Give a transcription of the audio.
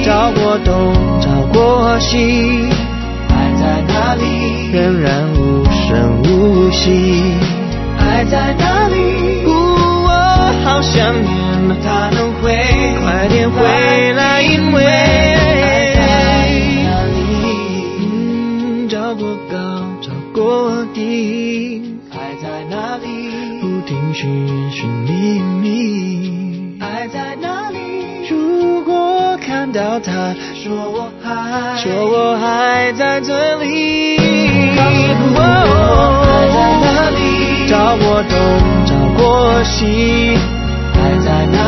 找过东，找过西， 爱在哪里？ 仍然无声无息。 爱在哪里？ 我好想念， 他能回， 快点回来，因为爱在哪里？ 找过高，找过低， 爱在哪里？ 不停寻寻觅觅， 爱在哪里？ 如果看到他， 说我还在这里。 告诉我爱在哪里？ 找过东，找过西， 爱在哪